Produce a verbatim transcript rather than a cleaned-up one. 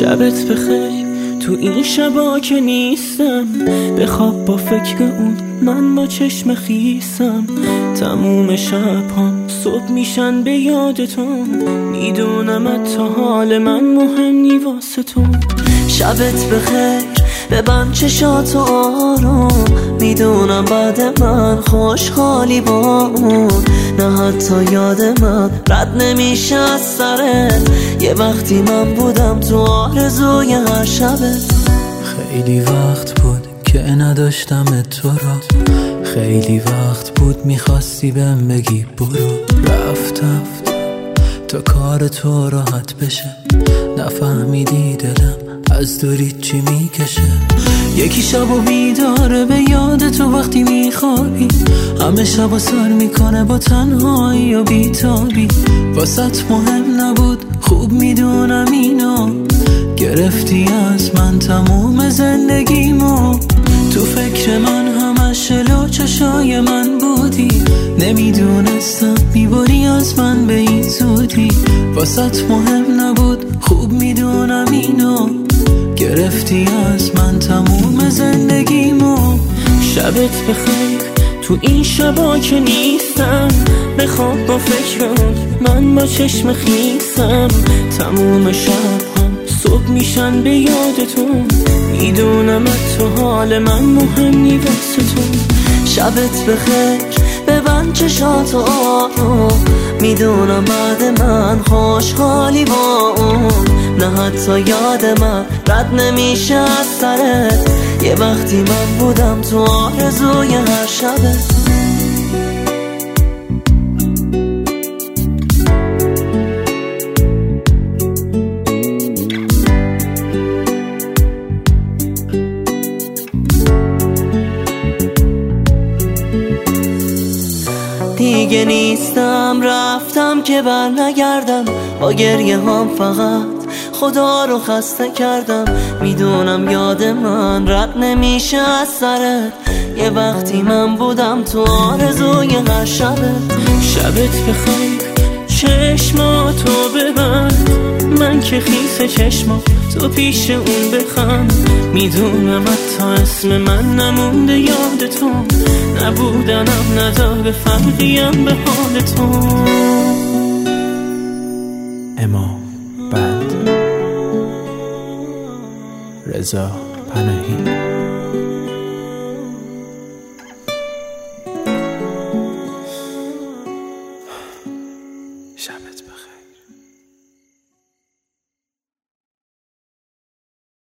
شبت بخیر تو این شبا که نیستم، بخواب با فکر اون من با چشم خیسم. تموم شب‌هام صبح میشن به یاد تو، میدونم تا حال من مهمی واسه تو. شبت بخیر ببند چشاتو آروم، میدونم بعد من خوشحالی با اون. نه حتی یاد من رد نمیشه از سرت، یه وقتی من بودم تو آرزوی هر شبت. خیلی وقت بود که نداشتم تو را، خیلی وقت بود میخواستی بهم بگی برو. رفتم تا کار تو راحت بشه، نفهمیدی دلم از دوری چی میکشه. یکی شبو بیداره به یاد تو وقتی میخوابی، همه شبو سر میکنه با تنهایی و بیتابی. واسط مهم نبود خوب میدونم اینو، گرفتی از من تموم زندگیمو. تو فکر من همش لو چشای من بودی، نمیدونستم میبری از من به این زودی. واسط مهم نبود خوب میدونم اینو، گرفتی از من تموم زندگیمو. شبت بخیر تو این شبا که نیستم، بخواب با فکر اون من با چشم خیسم. تموم شب‌هام صبح میشن به یاد تو، میدونم تو حال من مهمی واسه تو. شبت بخیر ببند چشاتو آروم، میدونم بعد من خوشحالی با اون. نه حتی یاد من رد نمیشه از سرت، یه وقتی من بودم تو آرزوی هر شبت. دیگه نیستم رفتم که بر نگردم، با گریه هم فقط خدا رو خسته کردم. میدونم یاد من رد نمیشه از سرت، یه وقتی من بودم تو آرزوی هر شبت. شبت بخیر چشماتو ببند، من که خیس چشمات تو پیش اون بخند. میدونم حتی اسم من نمونده یاد تو، نبودنم نداره فرقیم به حال تو. امام بند رضا پناهی. شبت بخیر.